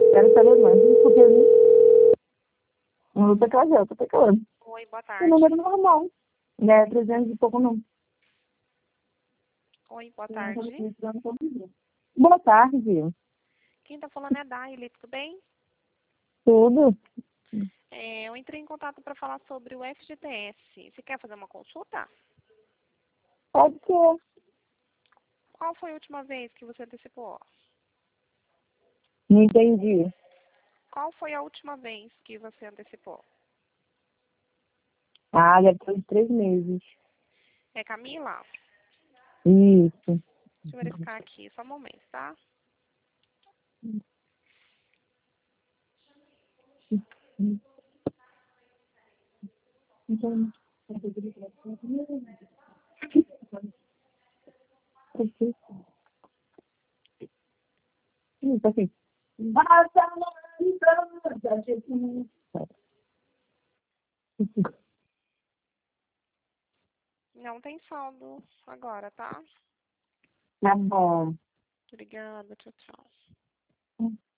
Quero saber mais. Porque não luta casal, eu tô pecando. Oi, boa O tarde. número normal. Não é 300 e pouco, não. Oi, boa tarde. Boa tarde. Quem tá falando é a Daile, tudo bem? Tudo? Eu entrei em contato para falar sobre o FGTS. Você quer fazer uma consulta? Pode ser. Qual foi a última vez que você antecipou? Não entendi. Qual foi a última vez que você antecipou? Ah, deve ter uns 3 meses. É Camila? Isso. Deixa eu verificar aqui, só um momento, tá? Então, tá assim. Não tem saldo agora, tá? Tá bom. Obrigada, tchau, tchau.